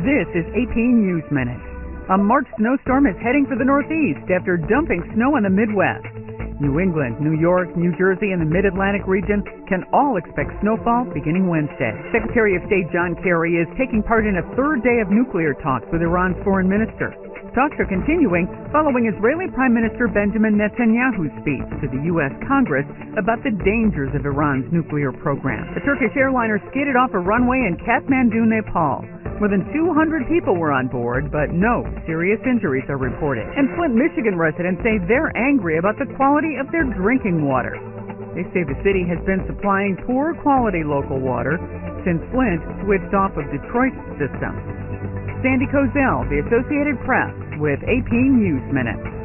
This is AP News Minute. A March snowstorm is heading for the Northeast after dumping snow in the Midwest. New England, New York, New Jersey, and the Mid-Atlantic region can all expect snowfall beginning Wednesday. Secretary of State John Kerry is taking part in a third day of nuclear talks with Iran's foreign minister. Talks are continuing following Israeli Prime Minister Benjamin Netanyahu's speech to the U.S. Congress about the dangers of Iran's nuclear program. The Turkish airliner skidded off a runway in Kathmandu, Nepal. More than 200 people were on board, but no serious injuries are reported. And Flint, Michigan residents say they're angry about the quality of their drinking water. They say the city has been supplying poor quality local water since Flint switched off of Detroit's system. Sandy Kozel, The Associated Press, with AP News Minute.